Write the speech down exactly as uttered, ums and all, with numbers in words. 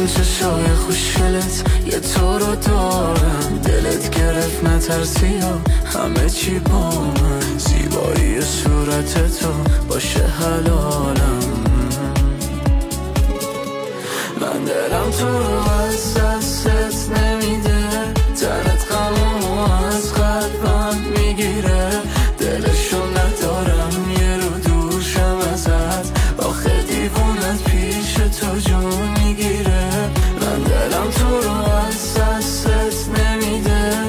چشای خوشگلت یه تو رو دارم، دلت گرفت نترسی و همه چی با من، زیبایی صورت تو باشه حلالم. من دلم تو رو از